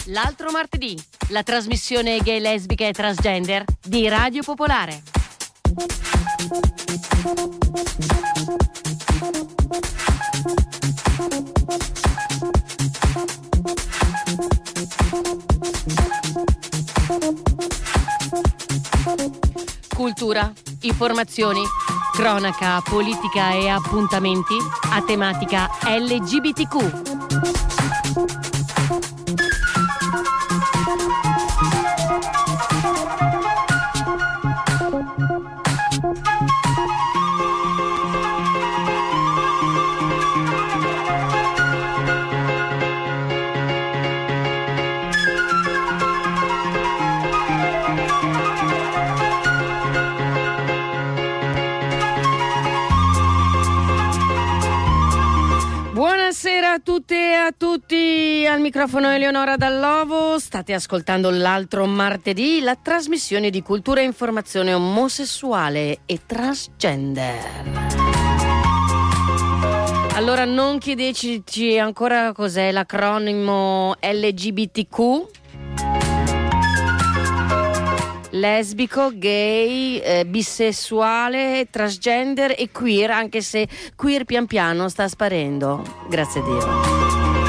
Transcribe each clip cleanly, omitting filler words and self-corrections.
L'altro martedì, la trasmissione gay, lesbica e transgender di Radio Popolare. Cultura, informazioni, cronaca, politica e appuntamenti a tematica LGBTQ. Buonasera a tutte e a tutti, al microfono Eleonora Dallovo, state ascoltando l'altro martedì, la trasmissione di cultura e informazione omosessuale e transgender. Allora non chiedeteci ancora cos'è l'acronimo LGBTQ. Lesbico, gay, bisessuale, transgender e queer, anche se queer pian piano sta sparendo, grazie a Dio.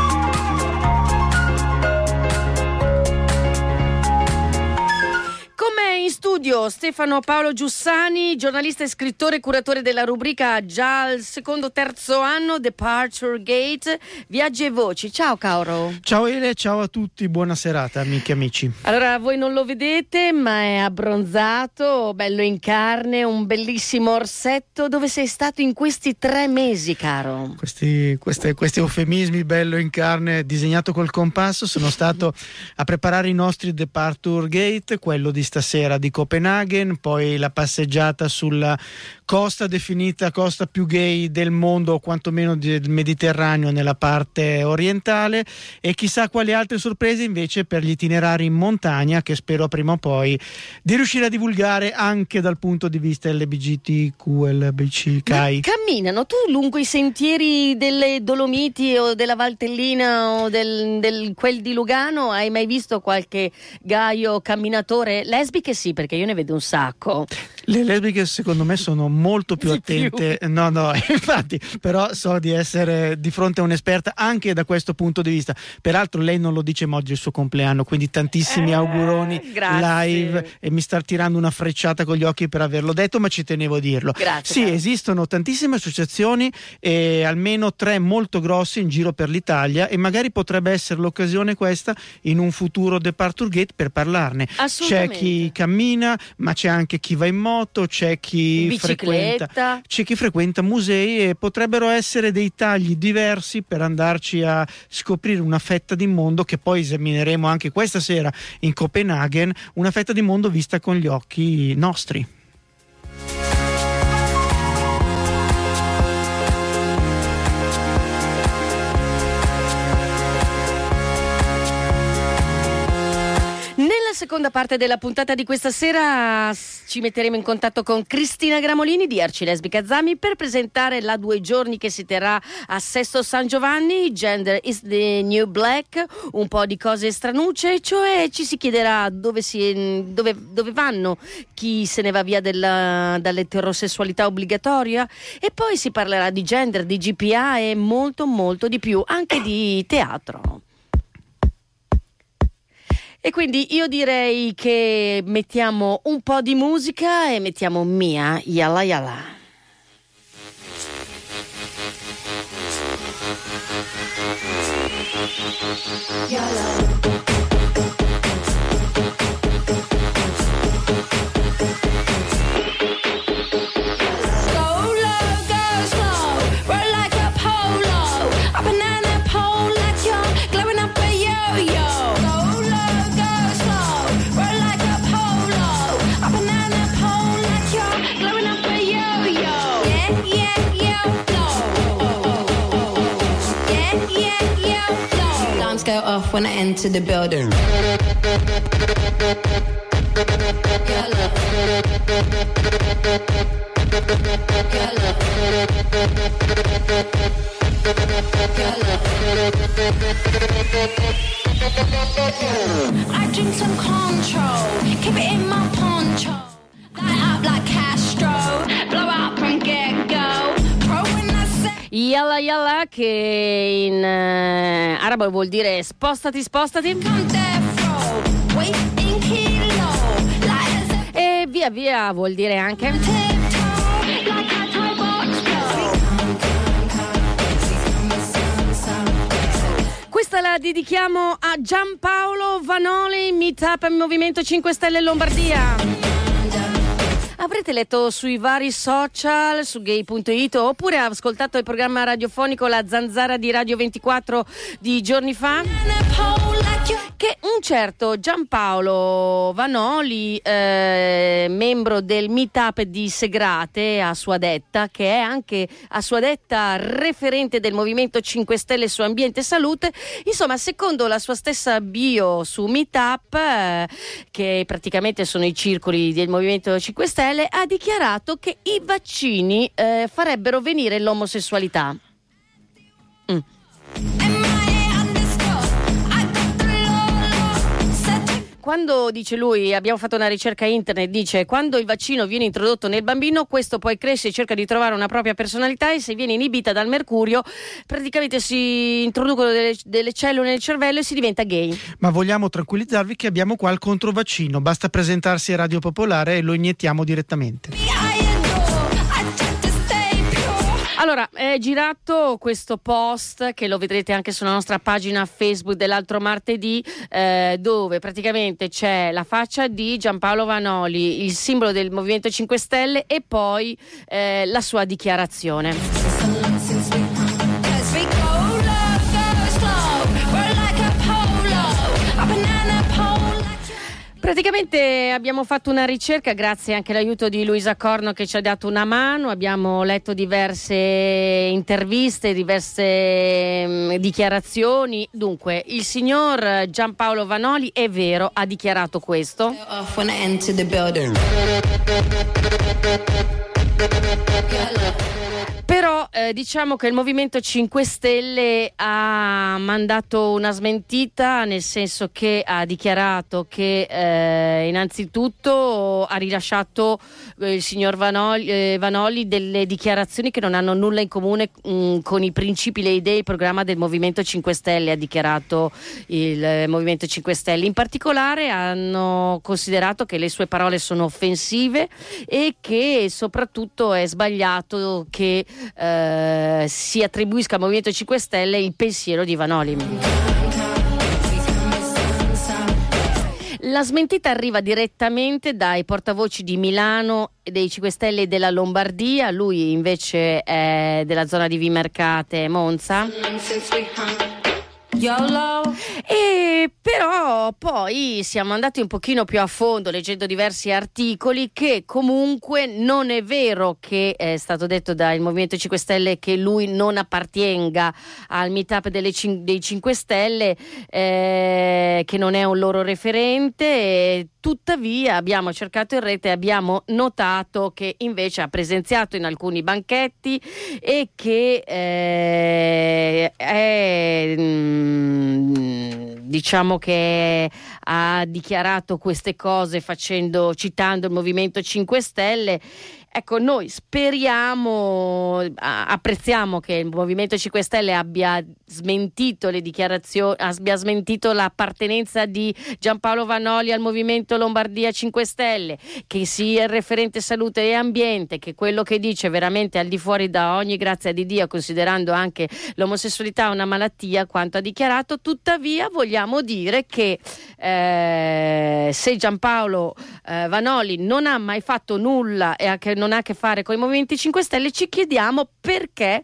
In studio Stefano Paolo Giussani, giornalista e scrittore, curatore della rubrica già al terzo anno Departure Gate, Viaggi e Voci. Ciao caro. Ciao Ele, ciao a tutti, buona serata amiche e amici. Allora voi non lo vedete ma è abbronzato, bello in carne, un bellissimo orsetto. Dove sei stato in questi 3 mesi caro? Questi eufemismi, bello in carne, disegnato col compasso. Sono stato a preparare i nostri Departure Gate, quello di stasera di Copenaghen, poi la passeggiata sulla costa definita costa più gay del mondo, o quantomeno del Mediterraneo nella parte orientale, e chissà quali altre sorprese invece per gli itinerari in montagna che spero prima o poi di riuscire a divulgare anche dal punto di vista LGBTQ, LBC, CAI. Camminano tu lungo i sentieri delle Dolomiti o della Valtellina o quel di Lugano? Hai mai visto qualche gaio camminatore? Lesbiche sì, perché io ne vedo un sacco. Le lesbiche secondo me sono molto più attente, no, infatti, però so di essere di fronte a un'esperta anche da questo punto di vista. Peraltro lei non lo dice, ma oggi è il suo compleanno, quindi tantissimi auguroni live, e mi sta tirando una frecciata con gli occhi per averlo detto, ma ci tenevo a dirlo. Grazie, sì, esistono tantissime associazioni e almeno 3 molto grosse in giro per l'Italia, e magari potrebbe essere l'occasione questa in un futuro Departure Gate per parlarne. C'è chi cammina, ma c'è anche chi va in moto, c'è chi frequenta musei, e potrebbero essere dei tagli diversi per andarci a scoprire una fetta di mondo che poi esamineremo anche questa sera in Copenaghen, una fetta di mondo vista con gli occhi nostri. Nella seconda parte della puntata di questa sera ci metteremo in contatto con Cristina Gramolini di Arcilesbica Zami per presentare la 2 giorni che si terrà a Sesto San Giovanni, Gender is the New Black, un po' di cose stranucce, cioè ci si chiederà dove vanno chi se ne va via dall'eterosessualità obbligatoria, e poi si parlerà di gender, di GPA e molto molto di più, anche di teatro. E quindi io direi che mettiamo un po' di musica e mettiamo Mia Yalla Yalla. Yalla. Go off when I enter the building. I drink some control, keep it in my poncho. Light up like Castro, blow up from get-go. Pro when I say Yalla yalla, che in arabo vuol dire spostati, spostati. come death row, weight in kilo. Light as a E via via vuol dire anche tiptoe, like a toy box flow. questa la dedichiamo a Giampaolo Vanoli, Meetup Movimento 5 Stelle Lombardia. Avrete letto sui vari social, su gay.it, oppure ascoltato il programma radiofonico La Zanzara di Radio 24 di giorni fa, che un certo Giampaolo Vanoli, membro del Meetup di Segrate, a sua detta, che è anche a sua detta referente del Movimento 5 Stelle su ambiente e salute, insomma, secondo la sua stessa bio su Meetup, che praticamente sono i circoli del Movimento 5 Stelle, ha dichiarato che i vaccini farebbero venire l'omosessualità. Quando, dice lui, abbiamo fatto una ricerca internet, dice: quando il vaccino viene introdotto nel bambino, questo poi cresce e cerca di trovare una propria personalità, e se viene inibita dal mercurio, praticamente si introducono delle cellule nel cervello e si diventa gay. Ma vogliamo tranquillizzarvi che abbiamo qua il controvaccino, basta presentarsi a Radio Popolare e lo iniettiamo direttamente. Allora, è girato questo post, che lo vedrete anche sulla nostra pagina Facebook dell'altro martedì, dove praticamente c'è la faccia di Giampaolo Vanoli, il simbolo del Movimento 5 Stelle, e poi la sua dichiarazione. Praticamente abbiamo fatto una ricerca, grazie anche all'aiuto di Luisa Corno che ci ha dato una mano. Abbiamo letto diverse interviste, diverse dichiarazioni. Dunque, il signor Giampaolo Vanoli, è vero, ha dichiarato questo. Però diciamo che il Movimento 5 Stelle ha mandato una smentita, nel senso che ha dichiarato che innanzitutto ha rilasciato il signor Vanoli delle dichiarazioni che non hanno nulla in comune con i principi, le idee, il programma del Movimento 5 Stelle, ha dichiarato il Movimento 5 Stelle. In particolare hanno considerato che le sue parole sono offensive e che soprattutto è sbagliato che si attribuisca al Movimento 5 Stelle il pensiero di Vanoli. La smentita arriva direttamente dai portavoci di Milano, dei 5 Stelle e della Lombardia. Lui invece è della zona di Vimercate, Monza. YOLO. E però poi siamo andati un pochino più a fondo, leggendo diversi articoli, che comunque non è vero che è stato detto dal Movimento 5 Stelle che lui non appartenga al meetup dei 5 Stelle, che non è un loro referente. Tuttavia abbiamo cercato in rete e abbiamo notato che invece ha presenziato in alcuni banchetti e che diciamo che ha dichiarato queste cose citando il Movimento 5 Stelle. Ecco, noi speriamo, apprezziamo che il Movimento 5 Stelle abbia smentito le dichiarazioni, abbia smentito l'appartenenza di Giampaolo Vanoli al Movimento Lombardia 5 Stelle, che sia il referente salute e ambiente, che quello che dice veramente al di fuori da ogni grazia di Dio, considerando anche l'omosessualità una malattia, quanto ha dichiarato. Tuttavia vogliamo dire che se Giampaolo Vanoli non ha mai fatto nulla e che non ha a che fare con i Movimenti 5 Stelle, ci chiediamo perché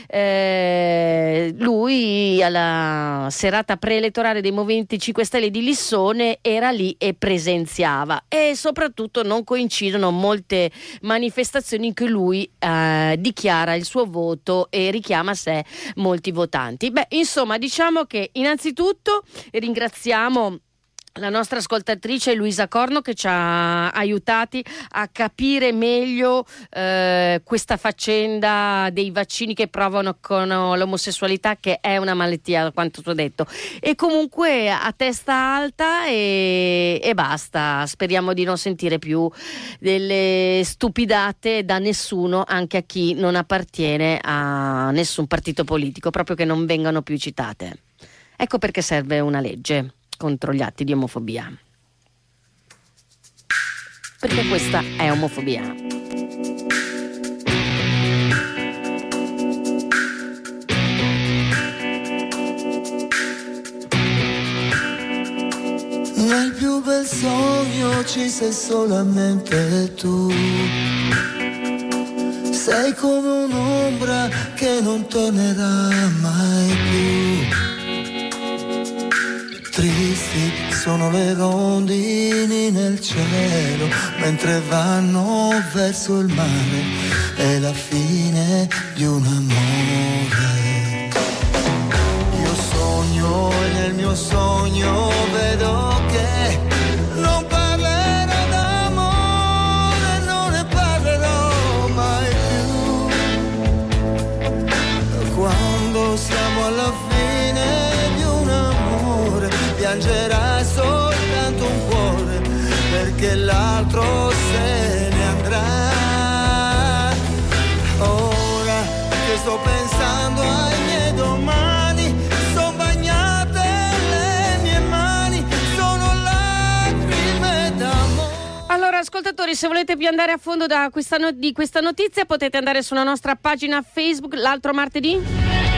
lui alla serata preelettorale dei Movimenti 5 Stelle di Lissone era lì e presenziava, e soprattutto non coincidono molte manifestazioni in cui lui dichiara il suo voto e richiama a sé molti votanti. Beh, insomma, diciamo che innanzitutto ringraziamo la nostra ascoltatrice Luisa Corno, che ci ha aiutati a capire meglio questa faccenda dei vaccini che provano con l'omosessualità, che è una malattia, quanto ti ho detto. E comunque a testa alta e basta. Speriamo di non sentire più delle stupidate da nessuno, anche a chi non appartiene a nessun partito politico, proprio che non vengano più citate. Ecco perché serve una legge contro gli atti di omofobia, perché questa è omofobia. Nel più bel sogno ci sei solamente tu, sei come un'ombra che non tornerà mai più. Tristi sono le rondini nel cielo, mentre vanno verso il mare, è la fine di un amore. Io sogno e nel mio sogno vedo che non parlerò d'amore, non ne parlerò mai più. Quando siamo alla fine di un amore, piangerà soltanto un cuore, perché l'altro se ne andrà. Ora che sto pensando ai miei domani, son bagnate le mie mani, sono lacrime d'amore. Allora, ascoltatori, se volete più andare a fondo di questa notizia, potete andare sulla nostra pagina Facebook l'altro martedì.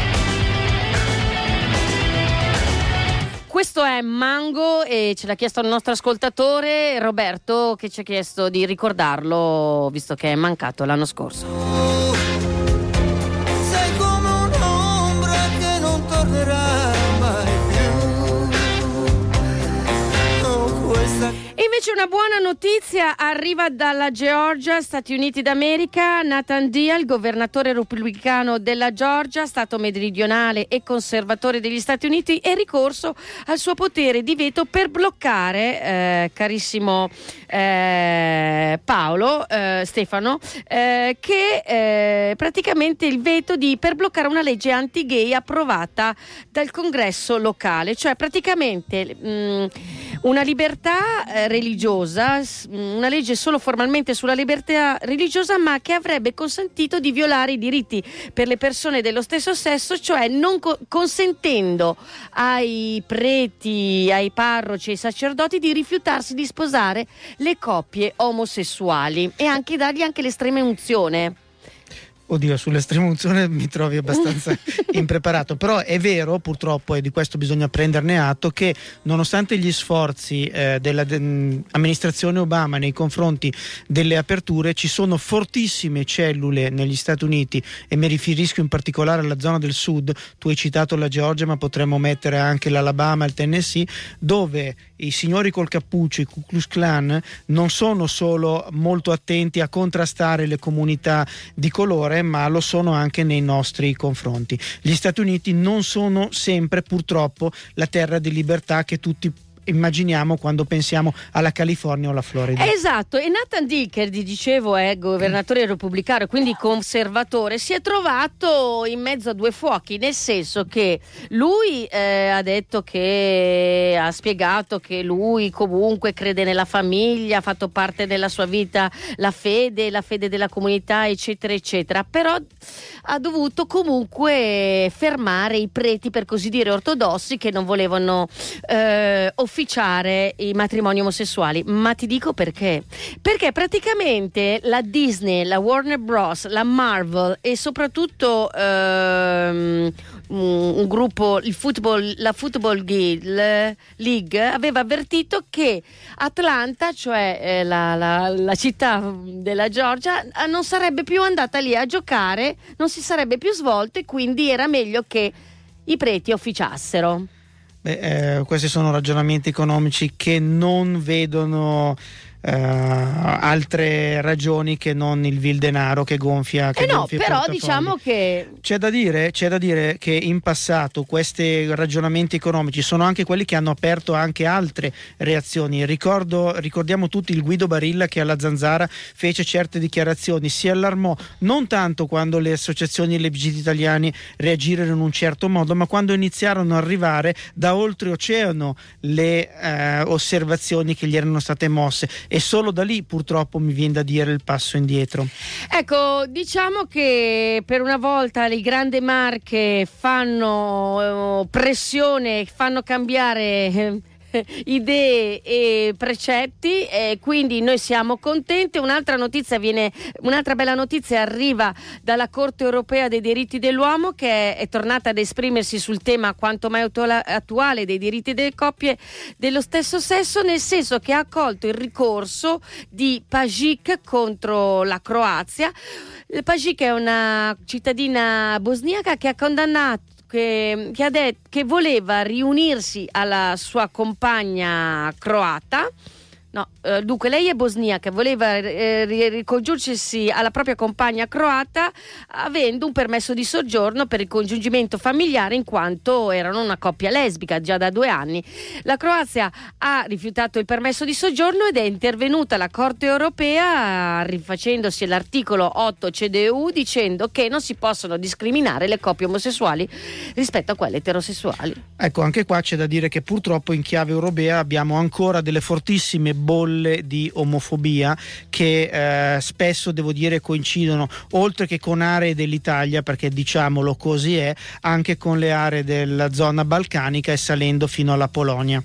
Questo è Mango e ce l'ha chiesto il nostro ascoltatore Roberto, che ci ha chiesto di ricordarlo visto che è mancato l'anno scorso. Sei come un'ombra che non tornerà mai più. Oh, questa... E invece una buona notizia arriva dalla Georgia, Stati Uniti d'America. Nathan Deal, governatore repubblicano della Georgia, stato meridionale e conservatore degli Stati Uniti, è ricorso al suo potere di veto per bloccare, carissimo Stefano, che praticamente il veto per bloccare una legge anti-gay approvata dal congresso locale, cioè praticamente una libertà religiosa, una legge solo formalmente sulla libertà religiosa, ma che avrebbe consentito di violare i diritti per le persone dello stesso sesso, cioè non consentendo ai preti, ai parroci, ai sacerdoti di rifiutarsi di sposare le coppie omosessuali e anche dargli anche l'estrema unzione. Oddio, sull'estrema unzione mi trovi abbastanza impreparato, però è vero purtroppo, e di questo bisogna prenderne atto, che nonostante gli sforzi dell'amministrazione Obama nei confronti delle aperture, ci sono fortissime cellule negli Stati Uniti, e mi riferisco in particolare alla zona del sud. Tu hai citato la Georgia, ma potremmo mettere anche l'Alabama e il Tennessee, dove i signori col cappuccio, i Ku Klux Klan, non sono solo molto attenti a contrastare le comunità di colore, ma lo sono anche nei nostri confronti. Gli Stati Uniti non sono sempre, purtroppo, la terra di libertà che tutti immaginiamo quando pensiamo alla California o alla Florida. Esatto, e Nathan Deal, che dicevo è governatore repubblicano, quindi conservatore, si è trovato in mezzo a due fuochi, nel senso che lui ha detto che ha spiegato che lui comunque crede nella famiglia, ha fatto parte della sua vita la fede della comunità, eccetera eccetera, però ha dovuto comunque fermare i preti, per così dire, ortodossi, che non volevano officiare i matrimoni omosessuali. Ma ti dico perché praticamente la Disney, la Warner Bros., la Marvel e soprattutto un gruppo, la Football League, aveva avvertito che Atlanta, cioè la città della Georgia, non sarebbe più andata lì a giocare, non si sarebbe più svolto, e quindi era meglio che i preti officiassero. Questi sono ragionamenti economici che non vedono altre ragioni che non il vil denaro che gonfia no, gonfia i però portafogli. diciamo che C'è da dire che in passato questi ragionamenti economici sono anche quelli che hanno aperto anche altre reazioni. Ricordiamo tutti il Guido Barilla che alla Zanzara fece certe dichiarazioni, si allarmò non tanto quando le associazioni LGBT italiane reagirono in un certo modo, ma quando iniziarono ad arrivare da oltreoceano le osservazioni che gli erano state mosse, e solo da lì purtroppo mi viene da dire il passo indietro. ecco, diciamo che per una volta le grandi marche fanno pressione, fanno cambiare idee e precetti, e quindi noi siamo contenti. Un'altra bella notizia arriva dalla Corte Europea dei diritti dell'uomo, che è tornata ad esprimersi sul tema quanto mai attuale dei diritti delle coppie dello stesso sesso, nel senso che ha accolto il ricorso di Pajic contro la Croazia. Pajic è una cittadina bosniaca che ha condannato che voleva riunirsi alla sua compagna croata. Dunque lei è bosniaca, voleva ricongiungersi alla propria compagna croata avendo un permesso di soggiorno per il congiungimento familiare, in quanto erano una coppia lesbica già da 2 anni. La Croazia ha rifiutato il permesso di soggiorno ed è intervenuta la Corte Europea rifacendosi all'articolo 8 CDU, dicendo che non si possono discriminare le coppie omosessuali rispetto a quelle eterosessuali. Ecco, anche qua c'è da dire che purtroppo in chiave europea abbiamo ancora delle fortissime bolle di omofobia che spesso, devo dire, coincidono oltre che con aree dell'Italia, perché diciamolo così è, anche con le aree della zona balcanica e salendo fino alla Polonia.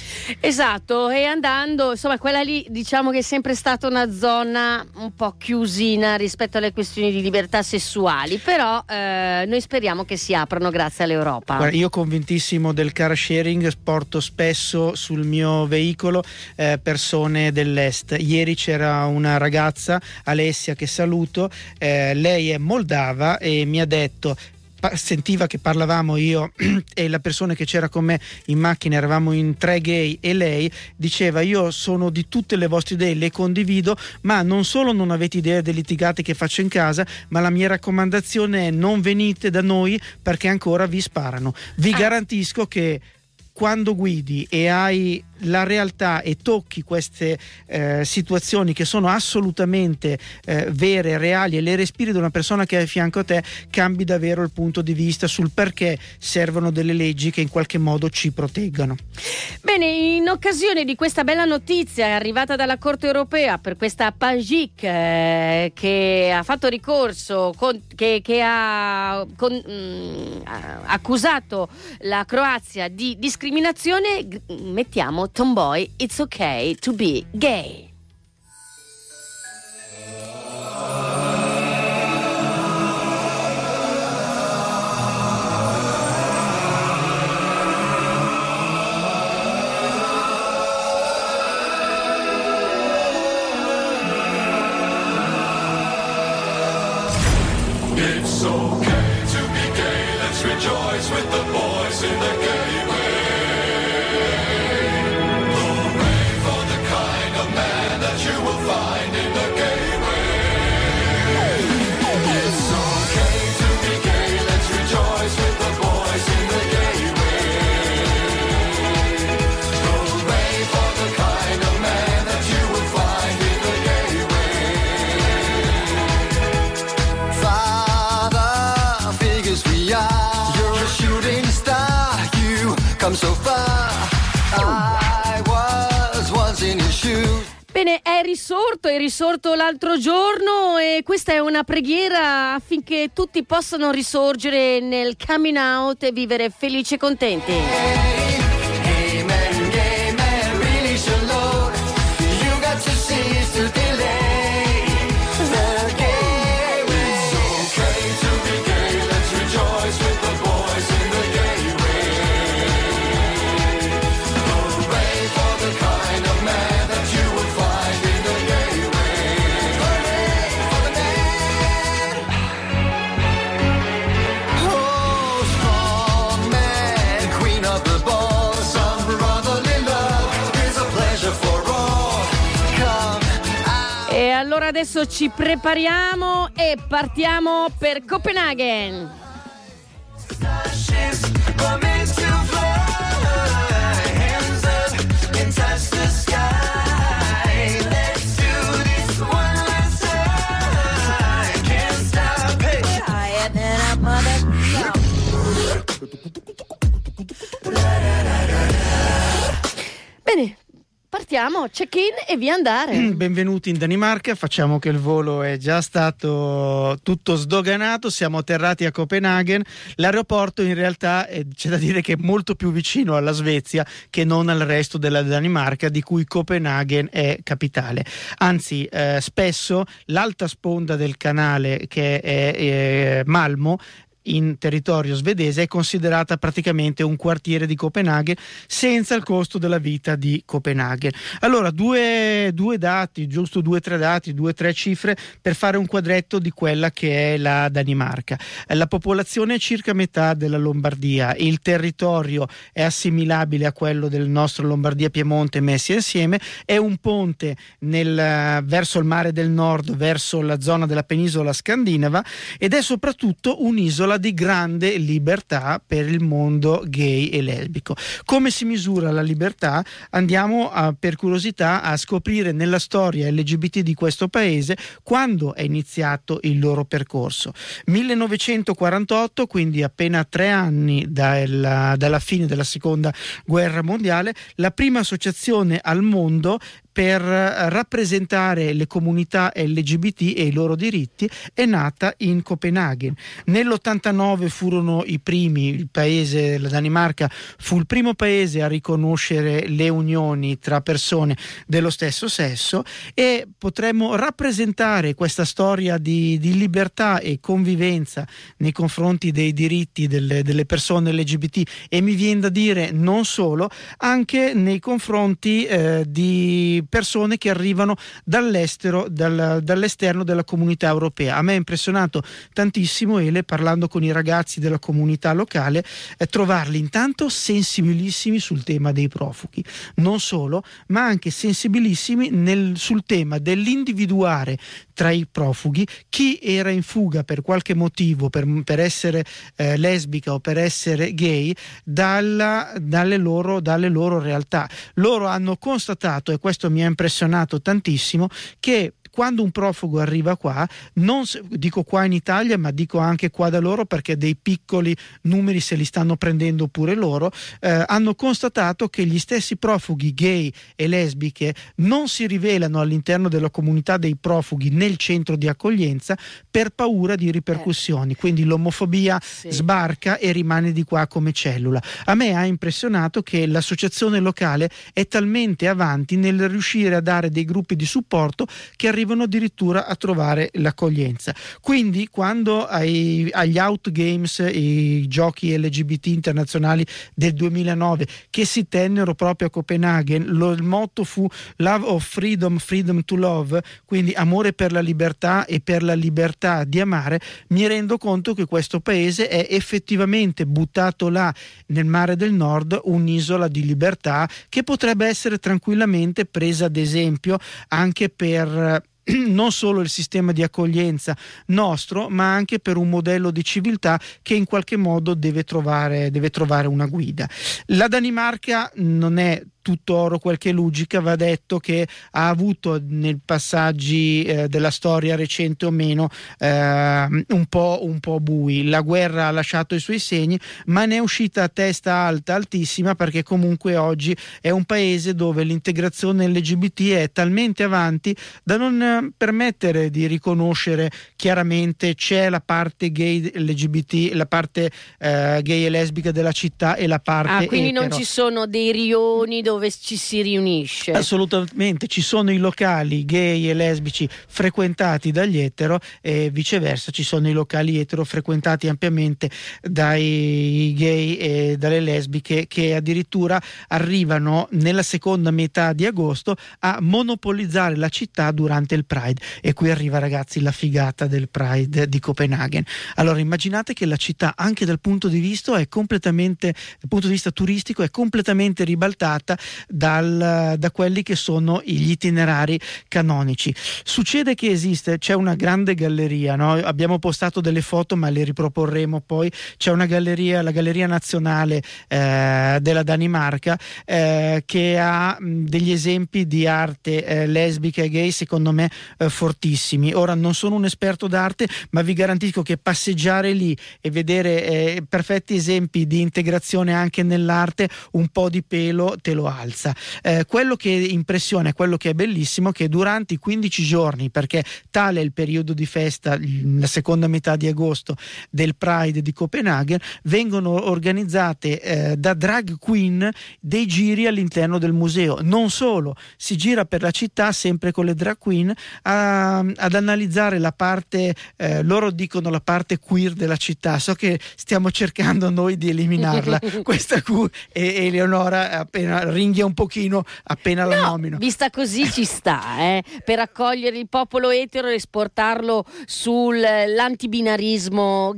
Esatto, e andando, insomma, quella lì diciamo che è sempre stata una zona un po' chiusina rispetto alle questioni di libertà sessuali, però noi speriamo che si aprano grazie all'Europa. Guarda, io convintissimo del car sharing, porto spesso sul mio veicolo persone dell'est. Ieri c'era una ragazza, Alessia, che saluto, lei è moldava e mi ha detto, sentiva che parlavamo io e la persona che c'era con me in macchina, eravamo in 3 gay, e lei diceva: io sono di tutte le vostre idee, le condivido, ma non solo non avete idea delle litigate che faccio in casa, ma la mia raccomandazione è non venite da noi perché ancora vi sparano. Vi garantisco che quando guidi e hai la realtà e tocchi queste situazioni che sono assolutamente vere, reali, e le respiri da una persona che è a fianco a te, cambi davvero il punto di vista sul perché servono delle leggi che in qualche modo ci proteggano. Bene, in occasione di questa bella notizia arrivata dalla Corte Europea per questa Pajic che ha fatto ricorso, che ha accusato la Croazia di discriminazione, mettiamo Tomboy, It's Okay to Be Gay. It's okay to be gay, let's rejoice with the boys in the gay way. Hooray for the kind of man that you will find in the gay way. It's okay to be gay, let's rejoice with the boys in the gay way. Hooray for the kind of man that you will find in the gay way. Father, big as we are, you're a shooting star, you come so far. I was once in your shoes. Bene, è risorto l'altro giorno, e questa è una preghiera affinché tutti possano risorgere nel coming out e vivere felici e contenti. Gay man, release your load. You got to cease to delay. The gay way. It's okay to be gay, let's rejoice with the boys in the gay way. Hooray for the kind of man that you will find in the gay way. Hooray for the man. Oh, strong man, queen of the ball. adesso ci prepariamo e partiamo per Copenaghen. Bene, partiamo, check-in e via andare. Benvenuti in Danimarca, facciamo che il volo è già stato tutto sdoganato, siamo atterrati a Copenaghen. L'aeroporto in realtà c'è da dire che è molto più vicino alla Svezia che non al resto della Danimarca, di cui Copenaghen è capitale. Anzi, spesso l'alta sponda del canale, che è Malmo, in territorio svedese, è considerata praticamente un quartiere di Copenaghen senza il costo della vita di Copenaghen. Allora, due dati, giusto 2-3 dati, 2-3 cifre per fare un quadretto di quella che è la Danimarca. La popolazione è circa metà della Lombardia, il territorio è assimilabile a quello del nostro Lombardia-Piemonte messi insieme, è un ponte verso il mare del nord, verso la zona della penisola scandinava, ed è soprattutto un'isola di grande libertà per il mondo gay e lesbico. Come si misura la libertà? Andiamo per curiosità a scoprire nella storia LGBT di questo paese quando è iniziato il loro percorso. 1948, quindi appena 3 anni dalla fine della seconda guerra mondiale, la prima associazione al mondo per rappresentare le comunità LGBT e i loro diritti è nata in Copenaghen. Nell'89 furono i primi, il paese, la Danimarca fu il primo paese a riconoscere le unioni tra persone dello stesso sesso, e potremmo rappresentare questa storia di libertà e convivenza nei confronti dei diritti delle persone LGBT, e mi viene da dire non solo, anche nei confronti di persone che arrivano dall'estero, dall'esterno della comunità europea. A me è impressionato tantissimo, Ele, parlando con i ragazzi della comunità locale, trovarli intanto sensibilissimi sul tema dei profughi, non solo, ma anche sensibilissimi sul tema dell'individuare tra i profughi chi era in fuga per qualche motivo, per essere lesbica o per essere gay, dalle loro realtà. Loro hanno constatato, e questo mi ha impressionato tantissimo, che quando un profugo arriva qua, dico qua in Italia, ma dico anche qua da loro, perché dei piccoli numeri se li stanno prendendo pure loro, hanno constatato che gli stessi profughi gay e lesbiche non si rivelano all'interno della comunità dei profughi nel centro di accoglienza per paura di ripercussioni. Quindi l'omofobia sbarca e rimane di qua come cellula. A me ha impressionato che l'associazione locale è talmente avanti nel riuscire a dare dei gruppi di supporto che arrivano addirittura a trovare l'accoglienza. Quindi quando agli Out Games, i giochi LGBT internazionali del 2009, che si tennero proprio a Copenaghen, il motto fu Love of Freedom, Freedom to Love, quindi amore per la libertà e per la libertà di amare, mi rendo conto che questo paese è effettivamente buttato là nel mare del nord, un'isola di libertà che potrebbe essere tranquillamente presa ad esempio anche per non solo il sistema di accoglienza nostro, ma anche per un modello di civiltà che in qualche modo deve trovare una guida. La Danimarca non è tutto oro quel che luccica, va detto che ha avuto nei passaggi della storia recente o meno un po' bui. La guerra ha lasciato i suoi segni, ma ne è uscita a testa alta, altissima, perché comunque oggi è un paese dove l'integrazione LGBT è talmente avanti da non permettere di riconoscere chiaramente c'è la parte gay LGBT, la parte gay e lesbica della città e la parte quindi etero. non ci sono dei rioni dove ci si riunisce? Assolutamente, ci sono i locali gay e lesbici frequentati dagli etero e viceversa, ci sono i locali etero frequentati ampiamente dai gay e dalle lesbiche, che addirittura arrivano nella seconda metà di agosto a monopolizzare la città durante il Pride. E qui arriva, ragazzi, la figata del Pride di Copenaghen. Allora immaginate che la città, anche dal punto di vista turistico, è completamente ribaltata da quelli che sono gli itinerari canonici. Succede che c'è una grande galleria, no? Abbiamo postato delle foto ma le riproporremo poi. C'è una galleria, la Galleria Nazionale della Danimarca, che ha degli esempi di arte lesbica e gay secondo me fortissimi. Ora non sono un esperto d'arte, ma vi garantisco che passeggiare lì e vedere perfetti esempi di integrazione anche nell'arte, un po' di pelo te lo alza. Quello che impressiona, quello che è bellissimo, che durante i 15 giorni, perché tale è il periodo di festa, la seconda metà di agosto del Pride di Copenaghen, vengono organizzate da drag queen dei giri all'interno del museo. Non solo, si gira per la città sempre con le drag queen ad analizzare la parte, loro dicono la parte queer della città. So che stiamo cercando noi di eliminarla questa e Eleonora appena ringhia un pochino appena la nomino. Vista così ci sta, per accogliere il popolo etero e esportarlo sull'antibinarismo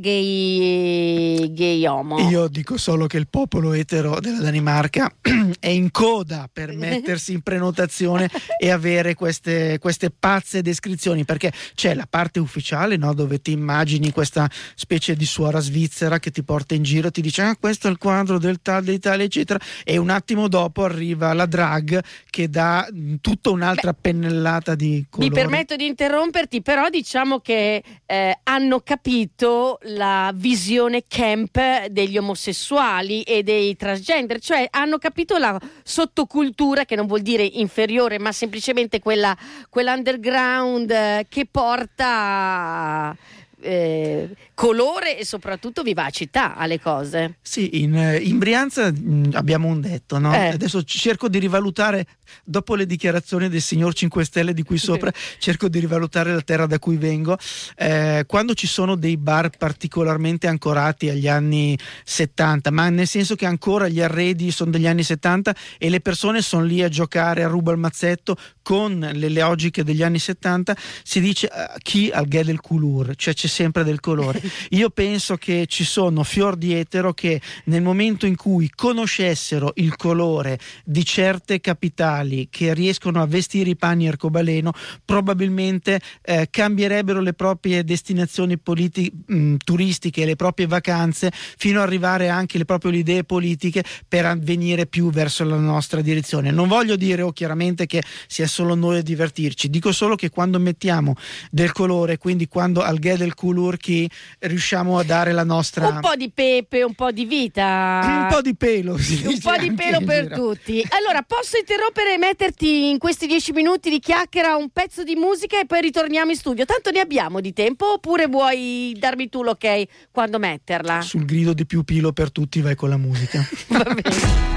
gay homo. Io dico solo che il popolo etero della Danimarca è in coda per mettersi in prenotazione e avere queste pazze descrizioni, perché c'è la parte ufficiale, no, dove ti immagini questa specie di suora svizzera che ti porta in giro, ti dice questo è il quadro del tal d'Italia eccetera, e un attimo dopo arriva la drag che dà tutta un'altra pennellata di colore. Mi permetto di interromperti, però diciamo che hanno capito la visione camp degli omosessuali e dei transgender, cioè hanno capito la sottocultura, che non vuol dire inferiore, ma semplicemente quella underground che porta colore e soprattutto vivacità alle cose. Sì, in Brianza abbiamo un detto, no? Adesso cerco di rivalutare, dopo le dichiarazioni del signor 5 Stelle di qui sopra, cerco di rivalutare la terra da cui vengo. Quando ci sono dei bar particolarmente ancorati agli anni 70, ma nel senso che ancora gli arredi sono degli anni 70 e le persone sono lì a giocare a ruba al mazzetto con le logiche degli anni 70, si dice chi al gay del culur, cioè c'è sempre del colore. Io penso che ci sono fior di etero che nel momento in cui conoscessero il colore di certe capitali che riescono a vestire i panni arcobaleno, probabilmente cambierebbero le proprie destinazioni turistiche, le proprie vacanze, fino ad arrivare anche le idee politiche per venire più verso la nostra direzione. Non voglio dire chiaramente che sia solo noi a divertirci, dico solo che quando mettiamo del colore, quindi quando al gay del culur chi riusciamo a dare la nostra, un po' di pepe, un po' di vita, un po' di pelo, un po' di pelo per tutti. Allora posso interrompere e metterti in questi 10 minuti di chiacchiera un pezzo di musica e poi ritorniamo in studio, tanto ne abbiamo di tempo, oppure vuoi darmi tu l'ok quando metterla? Sul grido di più pilo per tutti vai con la musica. Va bene.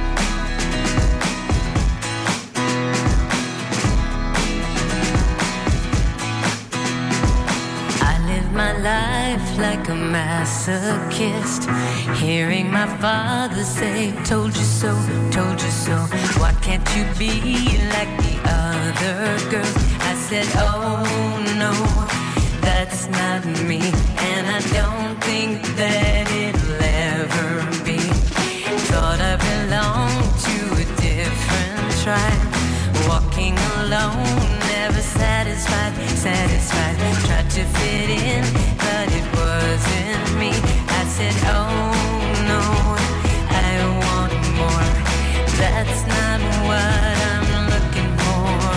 My life like a masochist, hearing my father say, told you so, told you so. Why can't you be like the other girls? I said, oh no, that's not me, and I don't think that it'll ever be. Thought I belonged to a different tribe, walking alone, never satisfied. Tried to fit in, but it wasn't me. I said, oh no, I want more. That's not what I'm looking for.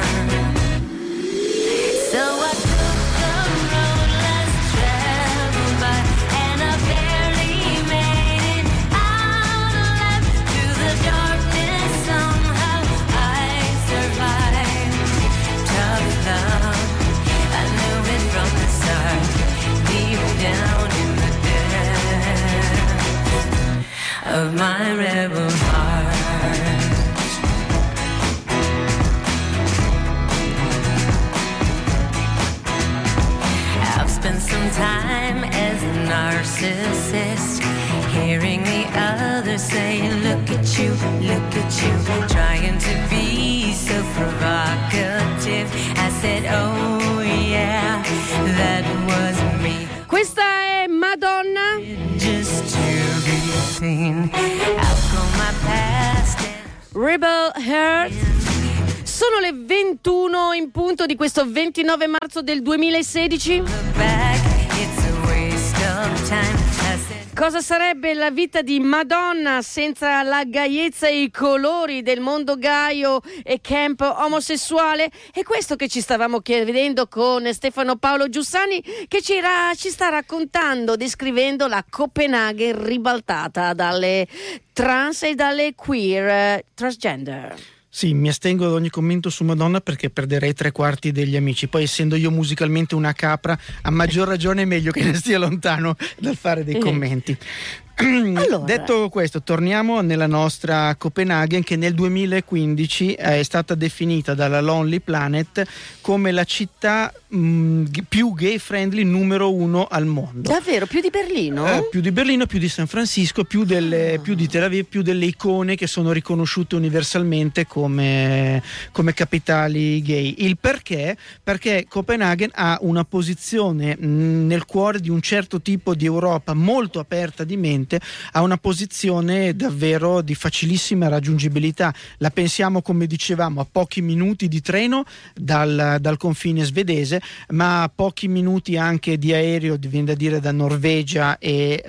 So I took the road less traveled by, and I barely made it out alive. Through the darkness somehow I survived. Tough love, I knew it from the start, deep down in the depths of my rebel heart. I've spent some time as a narcissist, hearing the others say, look at you, trying to be so provocative. I said, oh yeah, that was me. Questa è Madonna, Just to be seen, outgrown my past. Rebel Heart. Sono le 21 in punto di questo 29 marzo del 2016. Back, it's a waste of time. I said, Cosa sarebbe la vita di Madonna senza la gaiezza e i colori del mondo gaio e camp omosessuale? È questo che ci stavamo chiedendo con Stefano Paolo Giussani, che ci sta raccontando, descrivendo la Copenaghen ribaltata dalle trans e dalle queer transgender. Sì, mi astengo da ogni commento su Madonna perché perderei 3/4 degli amici. Poi, essendo io musicalmente una capra, a maggior ragione è meglio che ne stia lontano dal fare dei commenti. Allora. Detto questo, torniamo nella nostra Copenaghen, che nel 2015 è stata definita dalla Lonely Planet come la città più gay friendly numero 1 al mondo. Davvero? Più di Berlino? Più di Berlino, più di San Francisco, più di Tel Aviv, più delle icone che sono riconosciute universalmente come capitali gay. Il perché? Perché Copenaghen ha una posizione nel cuore di un certo tipo di Europa molto aperta di mente, ha una posizione davvero di facilissima raggiungibilità. La pensiamo, come dicevamo, a pochi minuti di treno dal confine svedese, ma a pochi minuti anche di aereo, viene da dire, da Norvegia e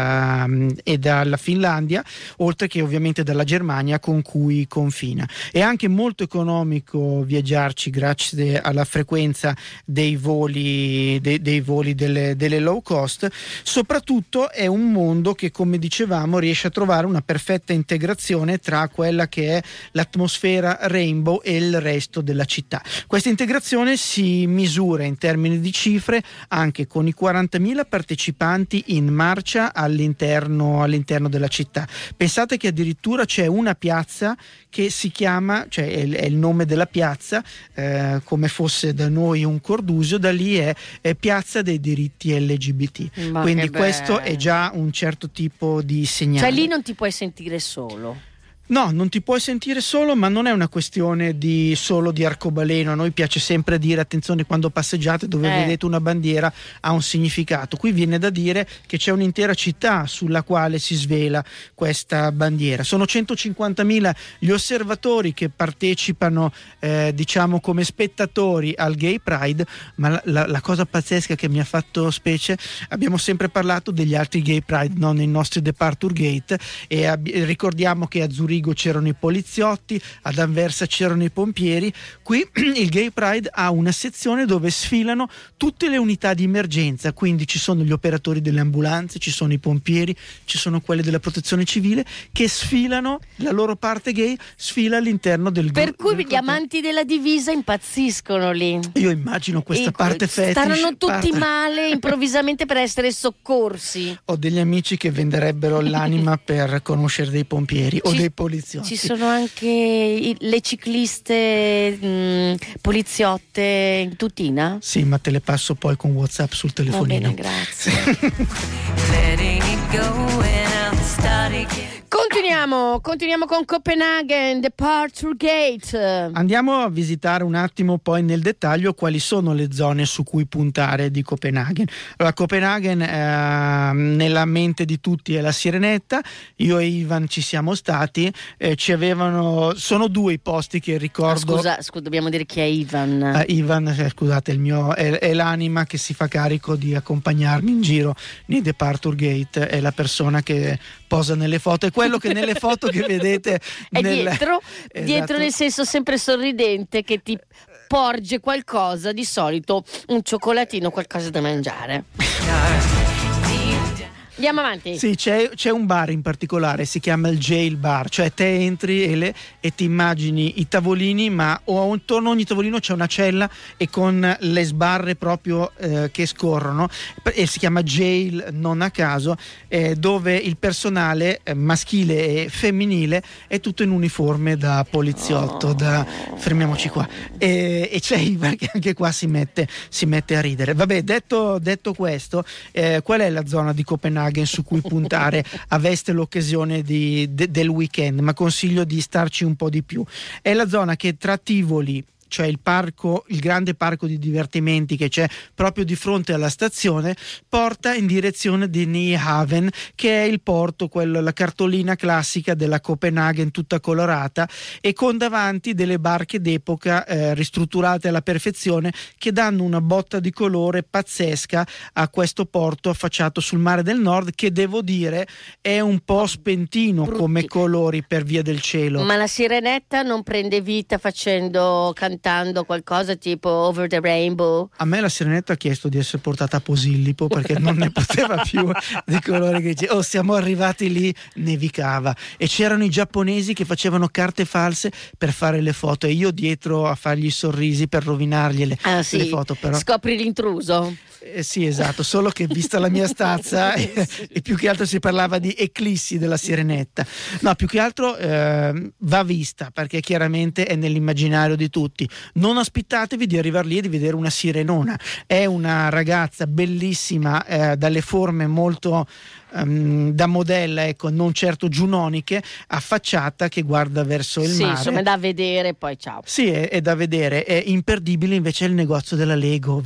dalla Finlandia, oltre che ovviamente dalla Germania con cui confina. È anche molto economico viaggiarci grazie alla frequenza dei voli delle low cost. Soprattutto è un mondo che, come dicevamo, riesce a trovare una perfetta integrazione tra quella che è l'atmosfera rainbow e il resto della città. Questa integrazione si misura in termini di cifre anche con i 40.000 partecipanti in marcia all'interno della città. Pensate che addirittura c'è una piazza che si chiama, cioè è il nome della piazza, come fosse da noi un Cordusio, da lì è Piazza dei diritti LGBT. Ma quindi che questo bello. è già un certo tipo di segnale. Cioè lì non ti puoi sentire solo. No, non ti puoi sentire solo, ma non è una questione solo di arcobaleno. A noi piace sempre dire, attenzione, quando passeggiate dove vedete una bandiera ha un significato. Qui viene da dire che c'è un'intera città sulla quale si svela questa bandiera. Sono 150.000 gli osservatori che partecipano, diciamo, come spettatori al Gay Pride, ma la cosa pazzesca che mi ha fatto specie, abbiamo sempre parlato degli altri Gay Pride, no? Nei nostri Departure Gate, e ricordiamo che a Zurigo c'erano i poliziotti, ad Anversa c'erano i pompieri. Qui il Gay Pride ha una sezione dove sfilano tutte le unità di emergenza, quindi ci sono gli operatori delle ambulanze, ci sono i pompieri, ci sono quelli della protezione civile che sfilano, la loro parte gay sfila all'interno del Per cui del gli amanti della divisa impazziscono lì. Io immagino questa parte fetish. Staranno tutti male improvvisamente per essere soccorsi. Ho degli amici che venderebbero l'anima per conoscere dei pompieri o dei poliziotti. Ci sono anche le cicliste poliziotte in tutina? Sì, ma te le passo poi con WhatsApp sul Va telefonino. bene, grazie. letting it go and I'll start again. Continuiamo con Copenaghen, Departure Gate. Andiamo a visitare un attimo poi nel dettaglio quali sono le zone su cui puntare di Copenaghen. Allora, Copenaghen nella mente di tutti è la Sirenetta. Io e Ivan ci siamo stati, sono due i posti che ricordo. Scusa, dobbiamo dire chi è Ivan. Ivan, scusate, il mio è l'anima che si fa carico di accompagnarmi in giro nei Departure Gate, è la persona che posa nelle foto, è quello che nelle foto che vedete È Esatto. dietro nel senso sempre sorridente, che ti porge qualcosa, di solito un cioccolatino, qualcosa da mangiare. Andiamo avanti. Sì, c'è un bar in particolare, si chiama il Jail Bar, cioè te entri e ti immagini i tavolini, ma intorno a ogni tavolino c'è una cella e con le sbarre proprio che scorrono, e si chiama Jail non a caso, dove il personale maschile e femminile è tutto in uniforme da poliziotto, fermiamoci qua, e c'è Ivan che anche qua si mette a ridere. Vabbè, detto questo, qual è la zona di Copenaghen su cui puntare aveste l'occasione del weekend, ma consiglio di starci un po' di più? È la zona che tra Tivoli cioè il grande parco di divertimenti che c'è proprio di fronte alla stazione, porta in direzione di Nyhavn, che è il porto, la cartolina classica della Copenaghen tutta colorata e con davanti delle barche d'epoca ristrutturate alla perfezione, che danno una botta di colore pazzesca a questo porto affacciato sul mare del nord, che devo dire è un po' spentino brutti come colori per via del cielo. Ma la sirenetta non prende vita cantando qualcosa tipo Over the Rainbow? A me la sirenetta ha chiesto di essere portata a Posillipo perché non ne poteva più di colori che c'è. Siamo arrivati lì, nevicava e c'erano i giapponesi che facevano carte false per fare le foto e io dietro a fargli i sorrisi per rovinargliele Sì. le foto, però. Scopri l'intruso. Sì, esatto, solo che vista la mia stazza e più che altro si parlava di eclissi della sirenetta. No, più che altro va vista perché chiaramente è nell'immaginario di tutti. Non aspettatevi di arrivare lì e di vedere una sirenona. È una ragazza bellissima, dalle forme molto da modella, ecco, non certo giunoniche, affacciata, che guarda verso il mare. Insomma, è da vedere, poi ciao. Sì, è da vedere. È imperdibile invece il negozio della Lego,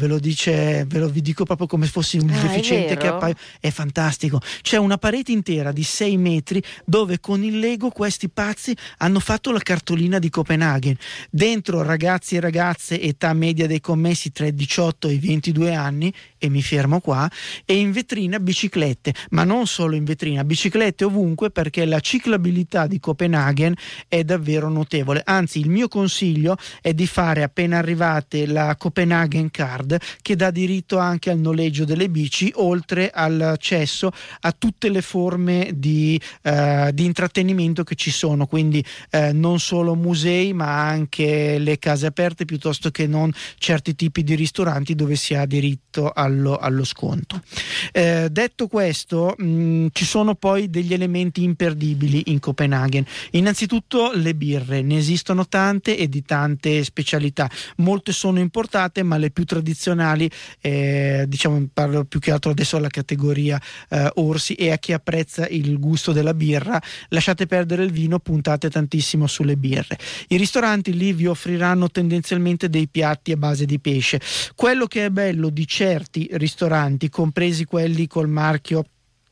vi dico proprio come se fossi un deficiente che è fantastico. C'è una parete intera di 6 metri dove con il Lego questi pazzi hanno fatto la cartolina di Copenaghen. Dentro ragazzi e ragazze, età media dei commessi tra i 18 e i 22 anni, e mi fermo qua, e in vetrina biciclette, ma non solo in vetrina, biciclette ovunque, perché la ciclabilità di Copenaghen è davvero notevole. Anzi, il mio consiglio è di fare, appena arrivate, la Copenaghen Card, che dà diritto anche al noleggio delle bici, oltre all'accesso a tutte le forme di intrattenimento che ci sono, quindi non solo musei ma anche le case aperte, piuttosto che non certi tipi di ristoranti dove si ha diritto allo sconto. Detto questo, ci sono poi degli elementi imperdibili in Copenaghen. Innanzitutto le birre, ne esistono tante e di tante specialità, molte sono importate, ma le più tradizionali, diciamo, parlo più che altro adesso alla categoria orsi e a chi apprezza il gusto della birra. Lasciate perdere il vino, puntate tantissimo sulle birre. I ristoranti lì vi offriranno tendenzialmente dei piatti a base di pesce. Quello che è bello di certi ristoranti, compresi quelli col marchio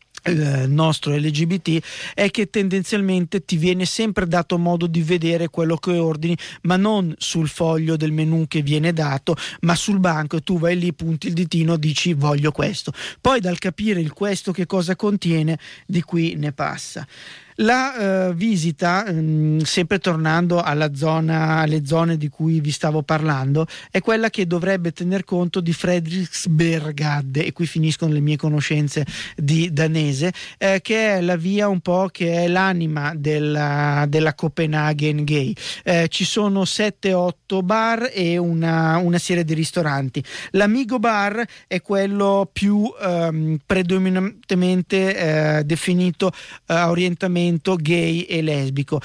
nostro LGBT, è che tendenzialmente ti viene sempre dato modo di vedere quello che ordini, ma non sul foglio del menù che viene dato, ma sul banco, e tu vai lì, punti il ditino, dici voglio questo. Poi dal capire il questo che cosa contiene, di qui ne passa. La visita, sempre tornando alle zone di cui vi stavo parlando, è quella che dovrebbe tener conto di Frederiksbergade, e qui finiscono le mie conoscenze di danese, che è la via un po' che è l'anima della Copenaghen Gay. Ci sono 7-8 bar e una serie di ristoranti. L'Amigo Bar è quello più predominantemente definito a orientamento gay e lesbico.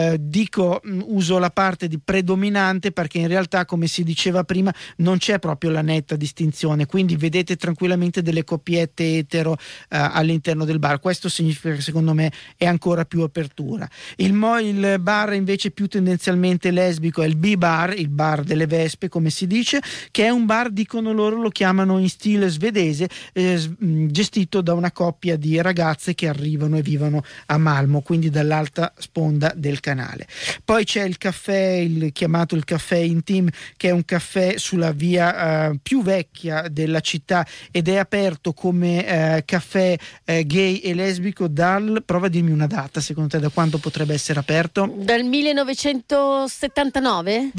Uso la parte di predominante perché in realtà, come si diceva prima, non c'è proprio la netta distinzione, quindi vedete tranquillamente delle coppiette etero all'interno del bar. Questo significa che secondo me è ancora più apertura. Il bar invece più tendenzialmente lesbico è il B-bar, il bar delle vespe come si dice, che è un bar, dicono loro, lo chiamano in stile svedese, gestito da una coppia di ragazze che arrivano e vivono a Malmo, quindi dall'alta sponda del canale. Poi c'è il caffè, chiamato il caffè Intim, che è un caffè sulla via più vecchia della città ed è aperto come caffè gay e lesbico prova a dirmi una data, secondo te da quando potrebbe essere aperto? Dal 1979?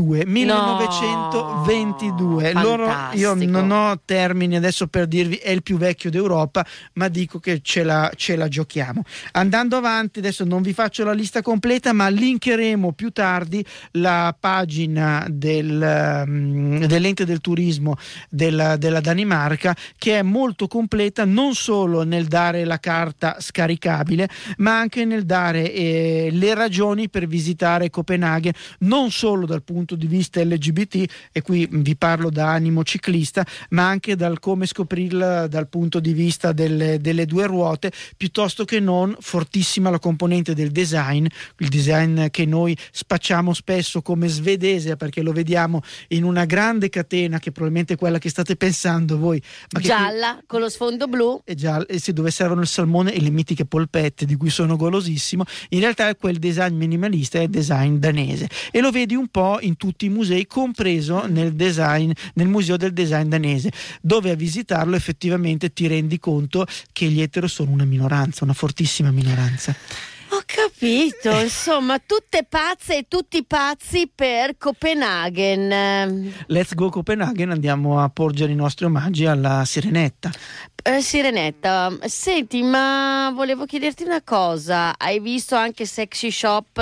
1922. Io non ho termini adesso per dirvi è il più vecchio d'Europa, ma dico che ce la giochiamo. Andando avanti, adesso non vi faccio la lista completa, ma linkeremo più tardi la pagina dell'ente del turismo della Danimarca, che è molto completa non solo nel dare la carta scaricabile, ma anche nel dare le ragioni per visitare Copenaghen, non solo dal punto di vista LGBT, e qui vi parlo da animo ciclista, ma anche dal come scoprirla dal punto di vista delle due ruote, piuttosto che non fortissimo fortissima la componente del design, il design che noi spacciamo spesso come svedese, perché lo vediamo in una grande catena che probabilmente è quella che state pensando voi, ma che Gialla con lo sfondo blu. è già, sì, dove servono il salmone e le mitiche polpette di cui sono golosissimo. In realtà è quel design minimalista, è il design danese, e lo vedi un po' in tutti i musei, compreso nel museo del design danese, dove a visitarlo effettivamente ti rendi conto che gli etero sono una minoranza, una fortissima minoranza. Ho capito, insomma, tutte pazze e tutti pazzi per Copenaghen. Let's go Copenaghen, andiamo a porgere i nostri omaggi alla Sirenetta. Sirenetta, senti, ma volevo chiederti una cosa. Hai visto anche sexy shop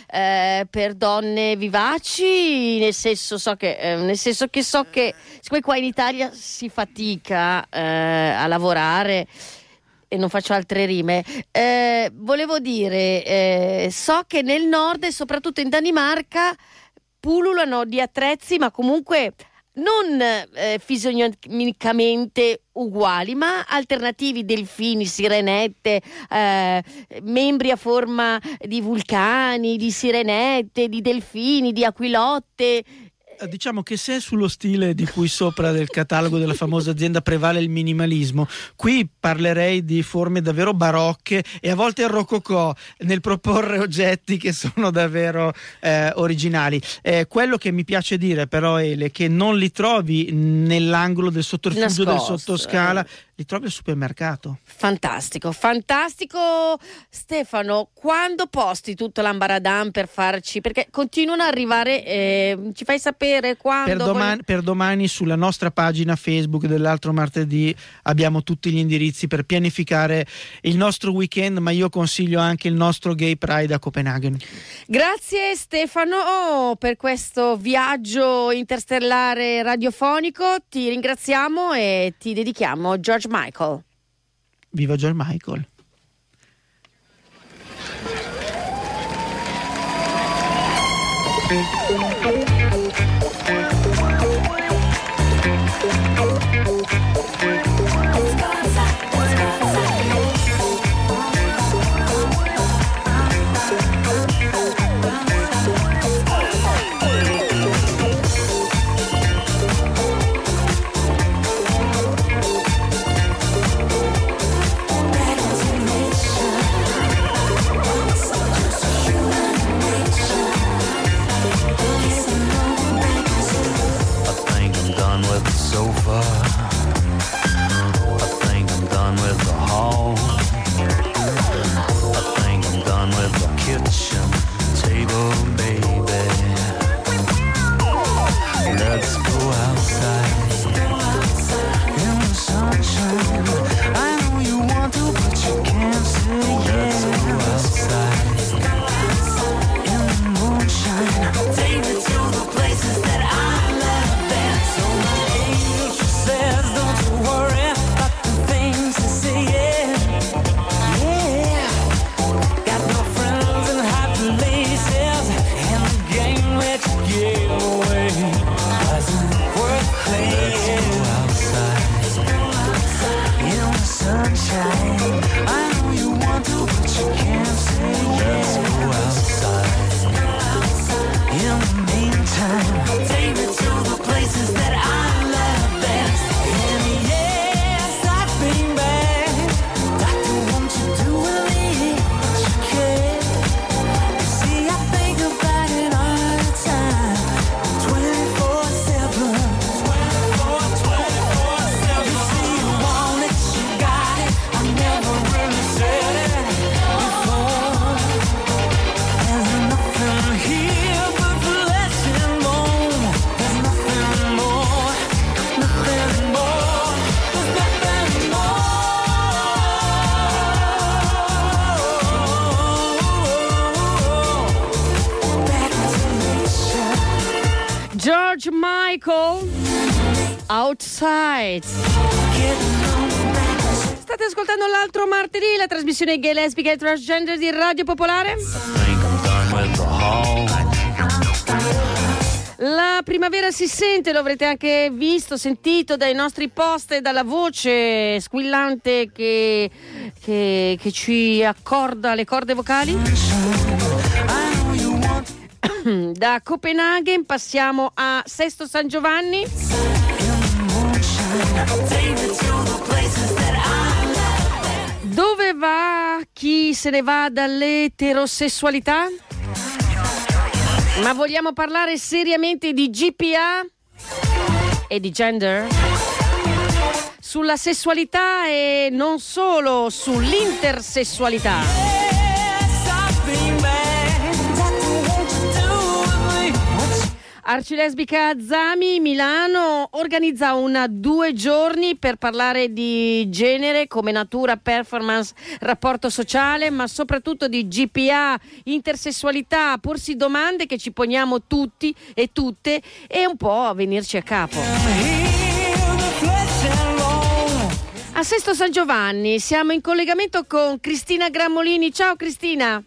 per donne vivaci? Nel senso che so che siccome qua in Italia si fatica a lavorare e non faccio altre rime, volevo dire, so che nel nord e soprattutto in Danimarca pullulano di attrezzi, ma comunque non fisionomicamente uguali, ma alternativi: delfini, sirenette, membri a forma di vulcani, di sirenette, di delfini, di aquilotte. Diciamo che se sullo stile di cui sopra del catalogo della famosa azienda prevale il minimalismo, qui parlerei di forme davvero barocche e a volte il rococò nel proporre oggetti che sono davvero originali. Quello che mi piace dire però, Ele, che non li trovi nell'angolo del sotterfugio del sottoscala, li trovi al supermercato. Fantastico, fantastico. Stefano, quando posti tutto l'ambaradam per farci, perché continuano ad arrivare, ci fai sapere quando? Per domani sulla nostra pagina Facebook dell'altro martedì abbiamo tutti gli indirizzi per pianificare il nostro weekend, ma io consiglio anche il nostro Gay Pride a Copenaghen. Grazie Stefano per questo viaggio interstellare radiofonico, ti ringraziamo e ti dedichiamo George Michael. Viva George Michael. George Michael, Outside. State ascoltando l'altro martedì, la trasmissione gay, lesbica e transgender di Radio Popolare. La primavera si sente, lo avrete anche visto, sentito dai nostri post e dalla voce squillante che ci accorda le corde vocali. Da Copenaghen passiamo a Sesto San Giovanni. Dove va chi se ne va dall'eterosessualità? Ma vogliamo parlare seriamente di GPA e di gender? Sulla sessualità e non solo sull'intersessualità. Arcilesbica Zami Milano organizza 2 giorni per parlare di genere come natura, performance, rapporto sociale, ma soprattutto di GPA, intersessualità, porsi domande che ci poniamo tutti e tutte e un po' venirci a capo. A Sesto San Giovanni siamo in collegamento con Cristina Gramolini. Ciao Cristina.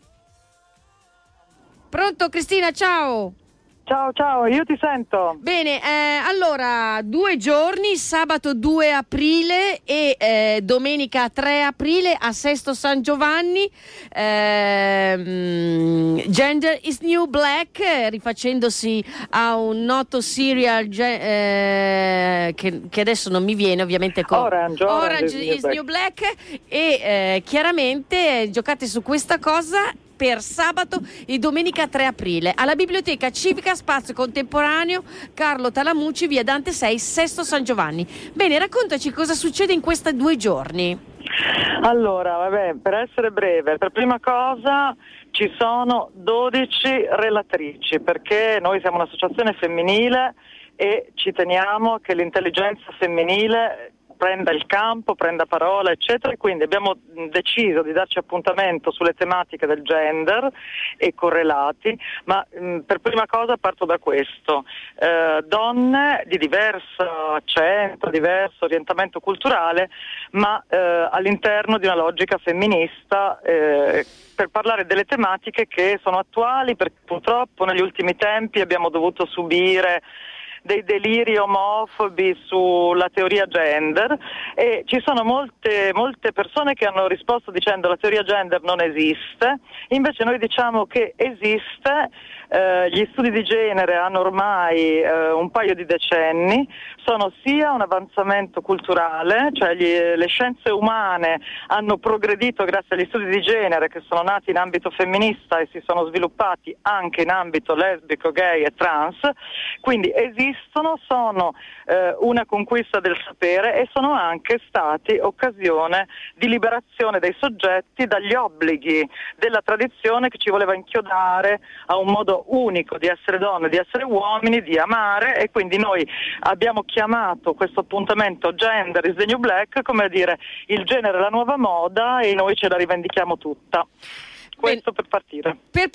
Pronto Cristina, ciao. Ciao, io ti sento. Bene, allora 2 giorni, sabato 2 aprile e domenica 3 aprile a Sesto San Giovanni, Gender is New Black, rifacendosi a un noto serial che adesso non mi viene ovviamente con Orange is New Black e chiaramente giocate su questa cosa per sabato e domenica 3 aprile alla Biblioteca Civica Spazio Contemporaneo Carlo Talamucci, via Dante 6, Sesto San Giovanni. Bene, raccontaci cosa succede in questi 2 giorni. Allora, per essere breve, per prima cosa ci sono 12 relatrici, perché noi siamo un'associazione femminile e ci teniamo che l'intelligenza femminile prenda il campo, prenda parola, eccetera, e quindi abbiamo deciso di darci appuntamento sulle tematiche del gender e correlati, ma per prima cosa parto da questo. Donne di diverso accento, diverso orientamento culturale, ma all'interno di una logica femminista, per parlare delle tematiche che sono attuali, perché purtroppo negli ultimi tempi abbiamo dovuto subire dei deliri omofobi sulla teoria gender e ci sono molte persone che hanno risposto dicendo la teoria gender non esiste, invece noi diciamo che esiste. Gli studi di genere hanno ormai un paio di decenni, sono sia un avanzamento culturale, cioè le scienze umane hanno progredito grazie agli studi di genere che sono nati in ambito femminista e si sono sviluppati anche in ambito lesbico, gay e trans, quindi esistono, sono una conquista del sapere e sono anche stati occasione di liberazione dei soggetti dagli obblighi della tradizione che ci voleva inchiodare a un modo unico di essere donne, di essere uomini, di amare, e quindi noi abbiamo chiamato questo appuntamento Gender is the New Black, come dire il genere è la nuova moda e noi ce la rivendichiamo tutta. Questo per partire. Per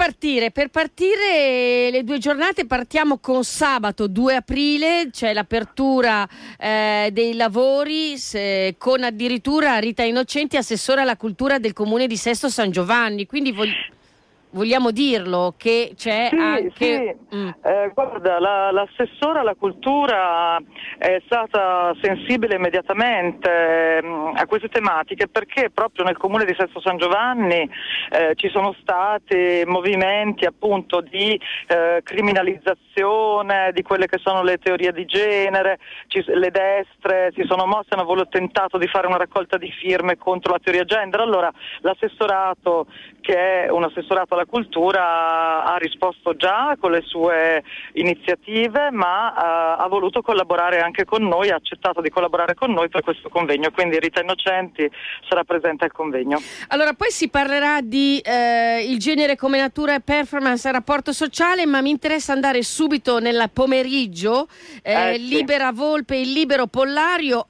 partire le 2 giornate partiamo con sabato 2 aprile, c'è l'apertura dei lavori con addirittura Rita Innocenti, assessore alla cultura del comune di Sesto San Giovanni, quindi vogliamo dirlo che c'è anche... Sì. Guarda, l'assessora alla cultura è stata sensibile immediatamente a queste tematiche perché proprio nel comune di Sesto San Giovanni ci sono stati movimenti appunto di criminalizzazione di quelle che sono le teorie di genere, le destre si sono mosse, hanno tentato di fare una raccolta di firme contro la teoria gender. Allora l'assessorato, che è un assessorato alla cultura, ha risposto già con le sue iniziative, ma ha voluto collaborare anche con noi, ha accettato di collaborare con noi per questo convegno, quindi Rita Innocenti sarà presente al convegno. Allora poi si parlerà di il genere come natura e performance e rapporto sociale, ma mi interessa andare subito nel pomeriggio, Libera Volpe, il libero pollaio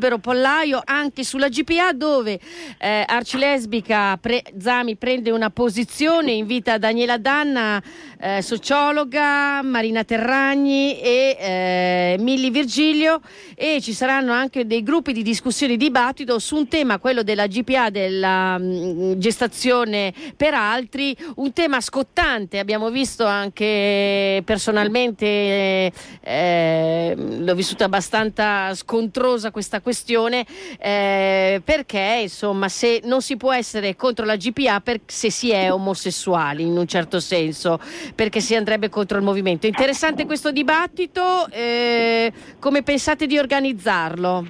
anche sulla GPA, dove Arcilesbica Zami prende una posizione esposizione invita Daniela Danna, sociologa, Marina Terragni e Milli Virgilio, e ci saranno anche dei gruppi di discussione e dibattito su un tema, quello della GPA, della gestazione per altri, un tema scottante. Abbiamo visto anche personalmente, l'ho vissuta abbastanza scontrosa questa questione, perché insomma se non si può essere contro la GPA se si è omosessuali, in un certo senso, perché si andrebbe contro il movimento. Interessante questo dibattito, come pensate di organizzarlo?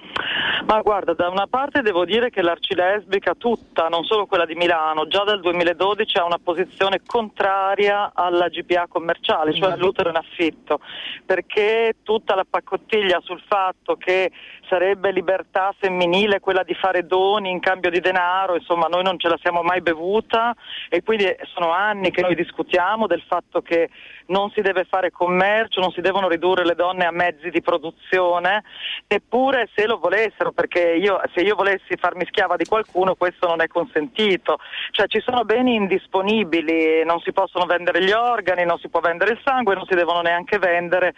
Ma guarda, da una parte devo dire che l'Arcilesbica tutta, non solo quella di Milano, già dal 2012 ha una posizione contraria alla GPA commerciale, cioè all'utero in affitto, perché tutta la paccottiglia sul fatto che sarebbe libertà femminile quella di fare doni in cambio di denaro, insomma noi non ce la siamo mai bevuta, e quindi sono anni che noi discutiamo del fatto che non si deve fare commercio, non si devono ridurre le donne a mezzi di produzione, eppure se lo volessero, perché se io volessi farmi schiava di qualcuno questo non è consentito, cioè ci sono beni indisponibili, non si possono vendere gli organi, non si può vendere il sangue, non si devono neanche vendere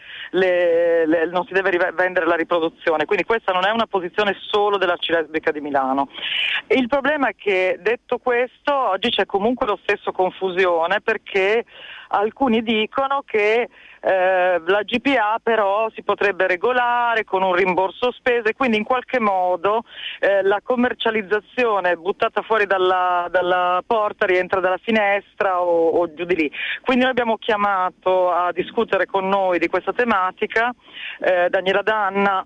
non si deve vendere la riproduzione, quindi questa non è una posizione solo dell'Arcilesbica di Milano. Il problema è che, detto questo, oggi c'è comunque lo stesso confusione, perché alcuni dicono che la GPA però si potrebbe regolare con un rimborso spese, quindi in qualche modo la commercializzazione buttata fuori dalla porta rientra dalla finestra o giù di lì. Quindi noi abbiamo chiamato a discutere con noi di questa tematica Daniela Danna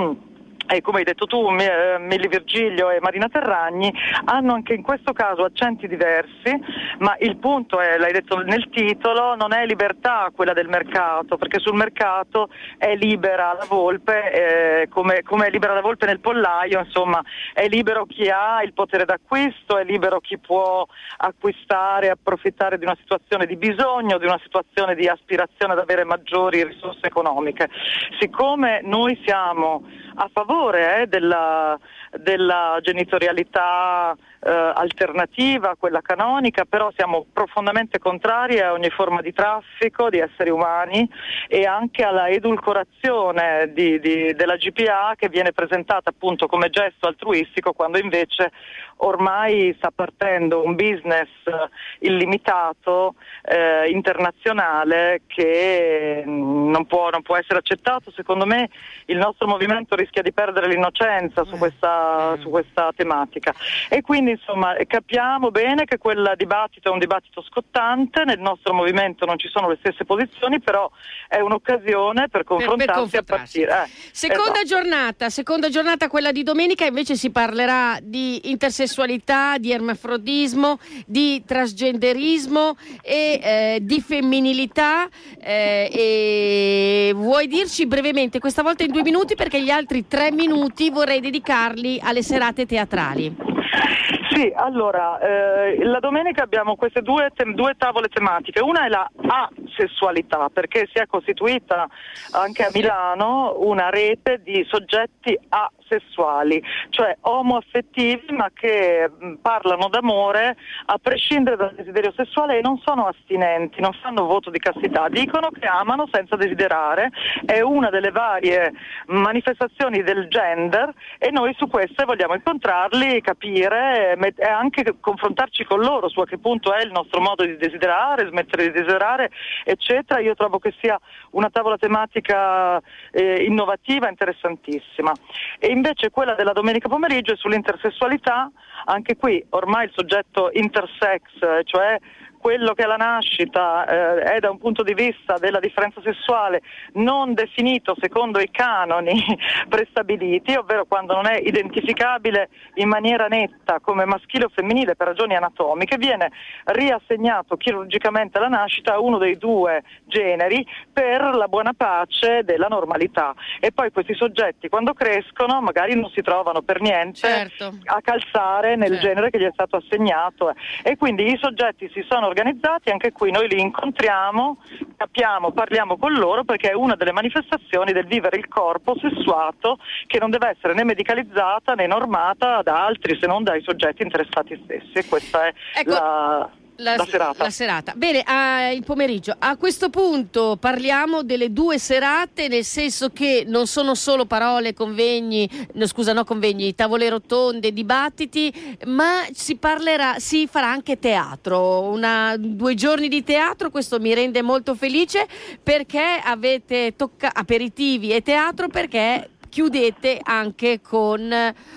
e, come hai detto tu, Milli Virgilio e Marina Terragni. Hanno anche in questo caso accenti diversi, ma il punto è, l'hai detto nel titolo, non è libertà quella del mercato, perché sul mercato è libera la volpe, come è libera la volpe nel pollaio, insomma è libero chi ha il potere d'acquisto, è libero chi può acquistare, approfittare di una situazione di bisogno, di una situazione di aspirazione ad avere maggiori risorse economiche. Siccome noi siamo a favore della genitorialità alternativa, quella canonica, però siamo profondamente contrari a ogni forma di traffico di esseri umani e anche alla edulcorazione della GPA, che viene presentata appunto come gesto altruistico, quando invece ormai sta partendo un business illimitato internazionale che non può essere accettato. Secondo me il nostro movimento rischia di perdere l'innocenza su questa tematica, e quindi insomma capiamo bene che quel dibattito è un dibattito scottante. Nel nostro movimento non ci sono le stesse posizioni, però è un'occasione per confrontarsi a partire. Seconda giornata, quella di domenica, invece si parlerà di intersessualità, di ermafrodismo, di transgenderismo e di femminilità. E vuoi dirci brevemente, questa volta in 2 minuti, perché gli altri 3 minuti vorrei dedicarli alle serate teatrali. Sì, allora, la domenica abbiamo queste due tavole tematiche. Una è la asessualità, perché si è costituita anche a Milano una rete di soggetti asessuali, cioè omoaffettivi, ma che parlano d'amore a prescindere dal desiderio sessuale e non sono astinenti, non fanno voto di castità, dicono che amano senza desiderare. È una delle varie manifestazioni del gender, e noi su queste vogliamo incontrarli, capire e anche confrontarci con loro su a che punto è il nostro modo di desiderare, smettere di desiderare, eccetera. Io trovo che sia una tavola tematica innovativa, interessantissima. E invece quella della domenica pomeriggio è sull'intersessualità. Anche qui ormai il soggetto intersex, cioè quello che alla nascita è da un punto di vista della differenza sessuale non definito secondo i canoni prestabiliti, ovvero quando non è identificabile in maniera netta come maschile o femminile per ragioni anatomiche, viene riassegnato chirurgicamente alla nascita a uno dei 2 generi per la buona pace della normalità. E poi questi soggetti, quando crescono, magari non si trovano per niente a calzare nel genere che gli è stato assegnato, e quindi i soggetti si sono organizzati. Anche qui noi li incontriamo, capiamo, parliamo con loro, perché è una delle manifestazioni del vivere il corpo sessuato, che non deve essere né medicalizzata né normata da altri se non dai soggetti interessati stessi, e questa è La serata. La serata. Bene, il pomeriggio. A questo punto parliamo delle 2 serate, nel senso che non sono solo parole, convegni, tavole rotonde, dibattiti, ma si farà anche teatro. 2 giorni di teatro, questo mi rende molto felice, perché avete aperitivi e teatro, perché chiudete anche con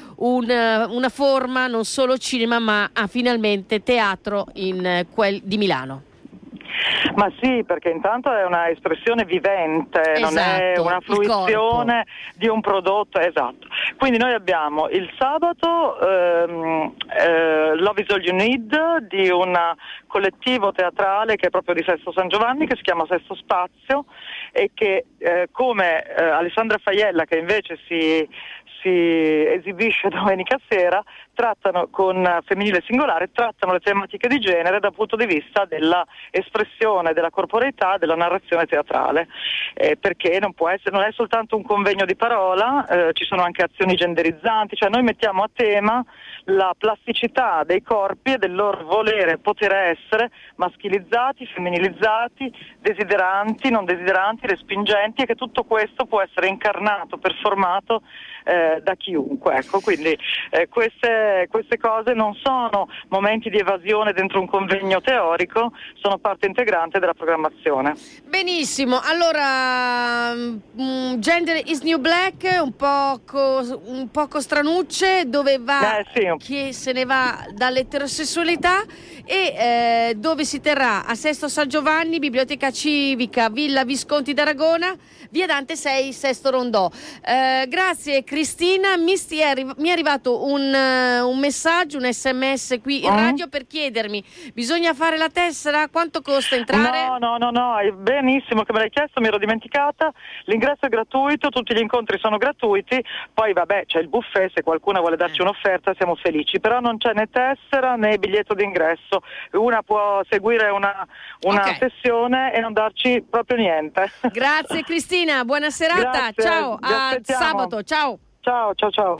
una forma non solo cinema, ma finalmente teatro di Milano. Ma sì, perché intanto è una espressione vivente, non è Esatto, una il fruizione di un prodotto, esatto. Quindi noi abbiamo il sabato Love is All You Need, di un collettivo teatrale che è proprio di Sesto San Giovanni, che si chiama Sesto Spazio, e che come Alessandra Faiella, che invece si esibisce domenica sera, trattano con Femminile Singolare, trattano le tematiche di genere dal punto di vista della espressione della corporeità, della narrazione teatrale, perché non è soltanto un convegno di parola, ci sono anche azioni genderizzanti, cioè noi mettiamo a tema la plasticità dei corpi e del loro volere e potere essere maschilizzati, femminilizzati, desideranti, non desideranti, respingenti, e che tutto questo può essere incarnato, performato da chiunque. Ecco, quindi queste cose non sono momenti di evasione dentro un convegno teorico, sono parte integrante della programmazione. Benissimo, allora Gender is New Black, un poco stranucce, dove va Sì. chi se ne va dall'eterosessualità, e dove si terrà a Sesto San Giovanni, Biblioteca Civica, Villa Visconti d'Aragona, via Dante 6, Sesto Rondò. Grazie Cristina, mi è arrivato un messaggio, un SMS qui in radio per chiedermi: bisogna fare la tessera? Quanto costa entrare? No, è benissimo che me l'hai chiesto, mi ero dimenticata. L'ingresso è gratuito, tutti gli incontri sono gratuiti, poi vabbè c'è il buffet, se qualcuno vuole darci un'offerta siamo felici, però non c'è né tessera né biglietto d'ingresso, una può seguire una sessione e non darci proprio niente. Grazie Cristina, buona serata. Grazie, ciao, vi a aspettiamo. sabato, ciao. Ciao.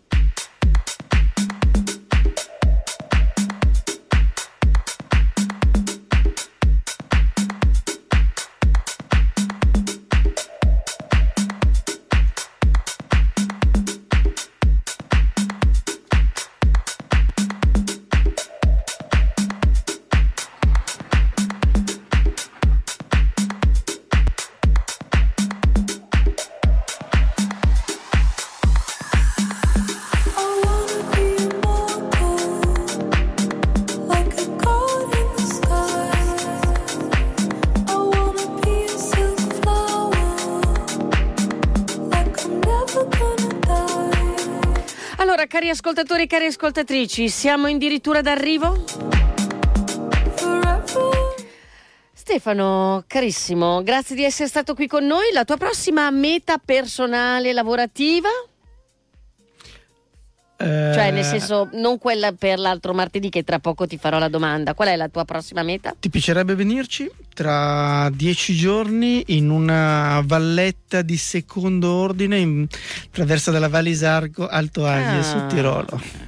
Allora, cari ascoltatori e cari ascoltatrici, siamo addirittura d'arrivo? Stefano, carissimo, grazie di essere stato qui con noi. La tua prossima meta personale lavorativa? Cioè, nel senso, non quella per l'altro martedì, che tra poco ti farò la domanda. Qual è la tua prossima meta? Ti piacerebbe venirci tra 10 giorni in una valletta di secondo ordine in traversa della Val Isarco, Alto Adige, su Tirolo.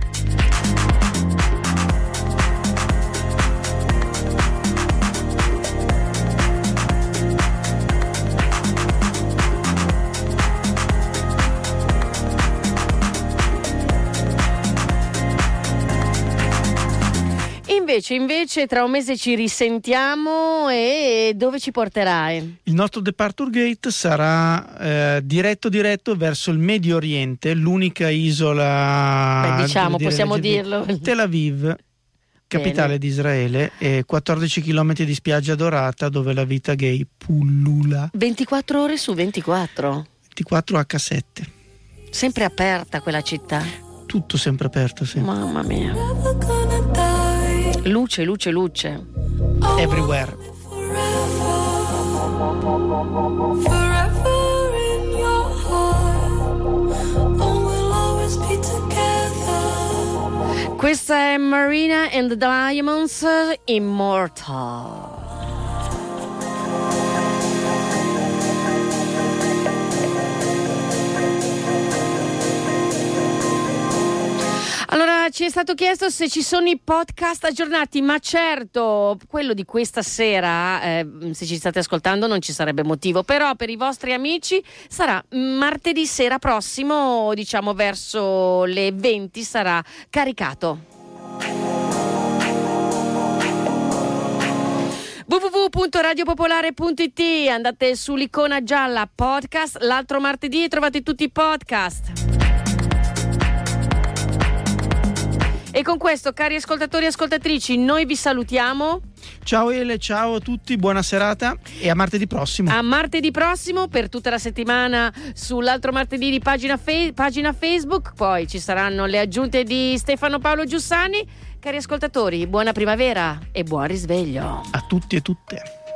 Invece tra un mese ci risentiamo, e dove ci porterai? Il nostro Departure Gate sarà diretto verso il Medio Oriente, l'unica isola, possiamo dirlo, Tel Aviv, capitale di Israele, e 14 km di spiaggia dorata dove la vita gay pullula. 24 ore su 24? 24H7. Sempre aperta quella città? Tutto sempre aperto, sì. Mamma mia. Luce. Everywhere. Questa è Marina and the Diamonds, Immortal. Allora ci è stato chiesto se ci sono i podcast aggiornati, ma certo, quello di questa sera, se ci state ascoltando non ci sarebbe motivo, però per i vostri amici sarà martedì sera prossimo, diciamo verso le 20 sarà caricato. www.radiopopolare.it, andate sull'icona gialla podcast, l'altro martedì trovate tutti i podcast. E con questo, cari ascoltatori e ascoltatrici, noi vi salutiamo. Ciao Ele, ciao a tutti, buona serata e a martedì prossimo. A martedì prossimo per tutta la settimana sull'altro martedì di pagina Facebook, poi ci saranno le aggiunte di Stefano Paolo Giussani. Cari ascoltatori, buona primavera e buon risveglio. A tutti e tutte.